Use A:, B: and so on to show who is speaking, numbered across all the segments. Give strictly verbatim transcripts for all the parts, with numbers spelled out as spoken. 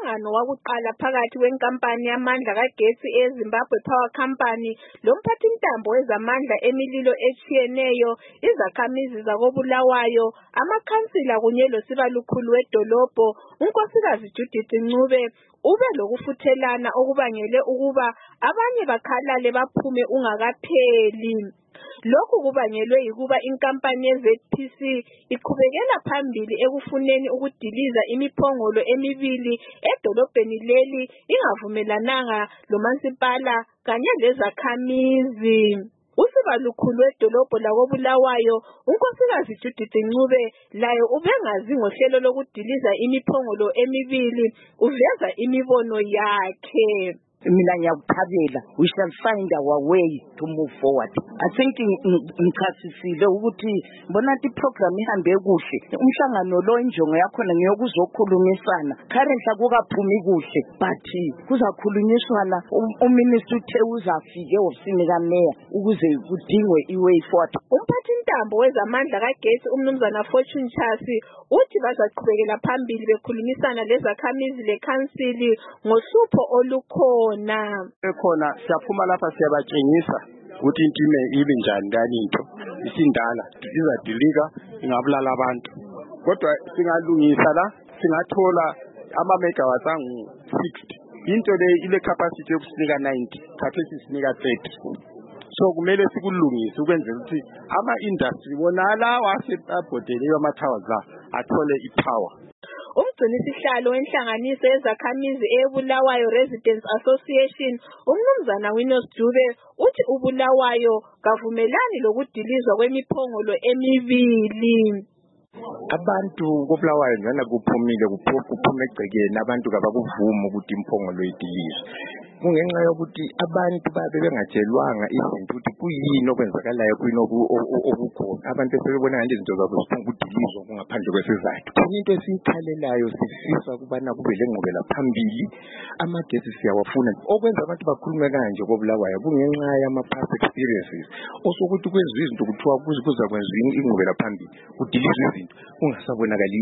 A: Umhlangano wakuqala phakathi kwenkampani yamandla kagesi eZimbabwe Power Company lomphathintambo wezamandla emililo etshiyeneyo, izakhamizi zakoBulawayo, amakhansila kunye losibalukhulu wedolobho, unkosikazi Judith Ncube, ube lokufuthelana okubangele ukuba abanye bakhalale baphume ungakapheli. Lokhu kubangelwe yikuba inkampani ye-Z P C iqhubekela phambili ekufuneni ukudiliza imiphongolo emibili edolobheni leli ingavumelananga lomasipala kanye lezakhamizi. Usibalukhulu wedolobho lakoBulawayo, unkosikazi Judith Ncube, layo ubengazi ngohlelo lokudiliza imiphongolo emibili, uveza imibono yakhe.
B: Mina ngiyakuthabela, we shall find our way to move forward. I think ngichasisile ukuthi bona ti program ihambe kuhle. Umhlangano lo injongo yakhona ngiyokuzokhulumisana. Currently akukaphumi kuhle, but kuzakhulunyiswana uminister uthe uzafike ofisini kaMeya ukuze kudingwe iway forward.
A: Umphathintambo wezamandla kagesi umnumzana Fortune Chasi uthi bazaqhubekela phambili bekhulumisana lezakhamizi lekhansili ngohlupho olukhona.
C: Ekhona siyaphuma lapha siyabatshengisa ukuthi intime ibe njani lani into isindala izadilika ingabulala abantu, kodwa singalungisa la singathola ama megawatts angu sixty. Into le ile capacity yokusinika ninety, khathesi sinika thirty. So kumele sikulungise ukwenzela ukuthi ama industry wona lawa asebhodeni yama towers la athole ipower.
A: Umgcinisihlalo wenhlanganiso yezakhamizi eBulawayo Residents Association, umnumzana Winos Dube, uthi uBulawayo kavumelani lokudilizwa kwemiphongolo emibili.
C: Abantu koBulawayo njana kuphumile kuphume egcekeni, abantu kabakuvuma ukuthi imphongolo idilizwe. Kungenxa yokuthi abantu babe bengatshelwanga izinto ukuthi kuyini okwenzakalayo kuyini okukhona. Abantu sebebona ngale zinto zabo zifuna ukudilizwa kungaphandle kwesizathu. Into esiyikhalelayo sifisa ukubana kube lengqubela phambili, amagesi siyawafuna. Okwenza abantu bakhulume kanje koBulawayo kungenxa yama past experiences. Osokuthi kwenziwa izinto kuthiwa kuze kuzakwenziwa ingqubela phambili, kudilizwa izinto kungasabonakali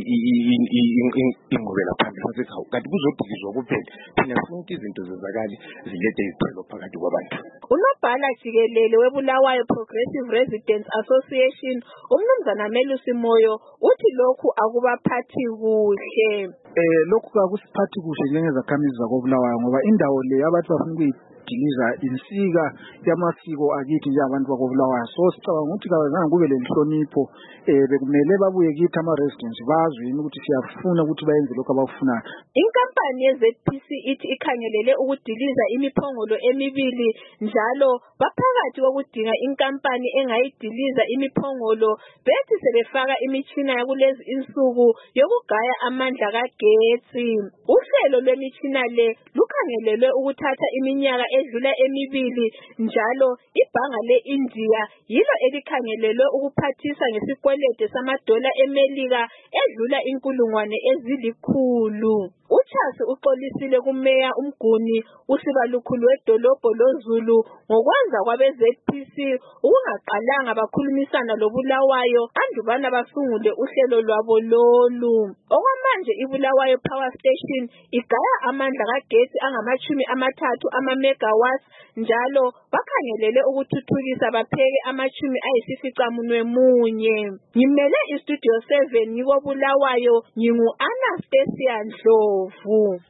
C: ingqubela phambili. Kanti kuzodilizwa kuphela. Thina sifuna izinto zezakali zilethe izithelo phakathi kwabantu.
A: Unobhala jikelele weBulawayo Progressive Residents Association, umnumzana Melusi Moyo, uthi lokhu akubaphathi kuhle.
D: Eh lokhu akusiphathi kuhle njengezakhamizi zakoBulawayo ngoba indawo le abantu bafuna ukuyidiliza insika yamasiko akithi njengabantu bakoBulawayo. So sicabanga ukuthi kazange kube lenhlonipho, eh bekumele babuye kithi ama residents bazwe ukuthi siyafuna ukuthi bayenze lokho abakufunayo.
A: Inkampani ye-Z P C ithi ikhangelele ukudiliza imiphongolo emibili, njalo baphakathi kokudinga inkampani engayidiliza imiphongolo, bethi sebefaka imitshina yakulezi insuku yokugaya amandla kagesi. Uhlelo lwemitshina le lukhangelelwe ukuthatha iminyaka edlula emibili, njalo ibhanga le-India yilo elikhangelelwe ukuphathisa ngesikwelede samadola eMelika edlula inkulungwane ezilikhulu. Uchasi uxolisile kuMeya uMguni usibalukhulu wedolobho loZulu ngokwenza kwabe-Z P C ukungaqalanga bakhulumisana loBulawayo andubana basungule uhlelo lwabo lolu. Okwamanje iBulawayo Power Station igaya amandla kagesi angamachumi amathathu ama-megawatts, njalo bakhangelele ukuthuthukisa bapheke amachumi ayisificamunwe munye. Ngimele iStudio seven ngikoBulawayo, ngingu Anastasia Ndlovu.